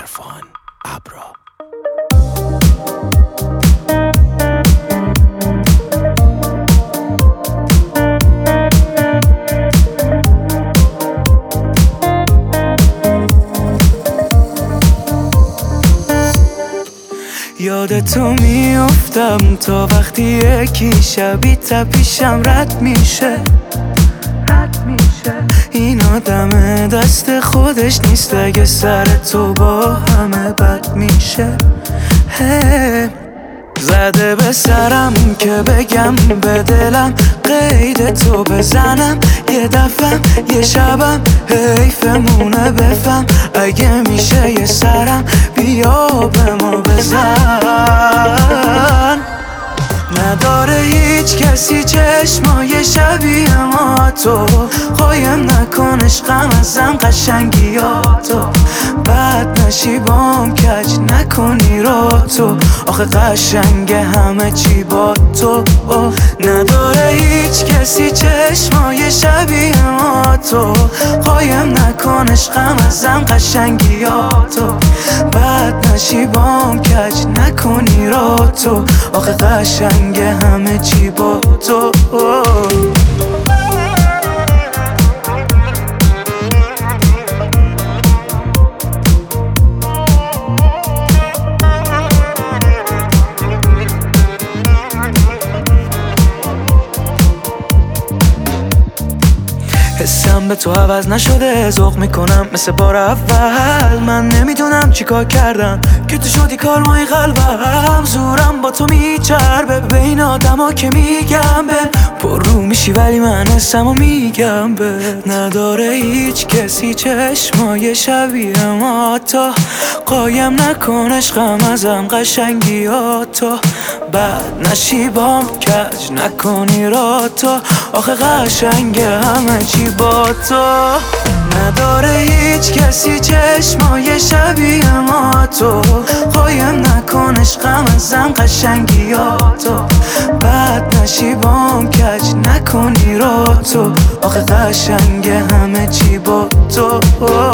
عرفان ابرا. یادتو میافتم تا وقتی یکی شبی تا پیشم رد میشه. این آدم دست خودش نیست، اگه سر تو با همه بد میشه. زده به سرم که بگم به دلم قید تو بزنم، یه دفعه یه شبم حیفمونه بفهم. اگه میشه یه سرم بیا به ما بزن. نداره هیچ کسی چشمای شبیه ما تو، قایم نکن عشقم ازم قشنگیاتو. بد نشی بام کج نکنی رو تو، آخه قشنگ همه چی با تو. نداره هیچ کسی چشمای شبیه ما تو، قایم نکن عشقم ازم قشنگیاتو. بد نشی بام کج نکنی رو تو، آخه قشنگ همه چی با تو. حسم به تو عوض نشده، ذوق میکنم مثل بار اول. من نمیدونم چیکار کردم که تو شدی کارمای قلبم. زورم با تو میچربه به این آدما که میگم به پر رو میشی، ولی من حسمو میگم به. نداره هیچ کسی چشمای شبیه ما تو، قایم نکن عشقم ازم قشنگیاتو. بد نشی بام کج نکنی را تو، آخه قشنگ همه چی با تو. نداره هیچ کسی چشمای شبیه ما تو، قایم نکن عشقم ازم قشنگیاتو. بد نشی بام کج نکنی را تو، آخه قشنگ همه چی با تو.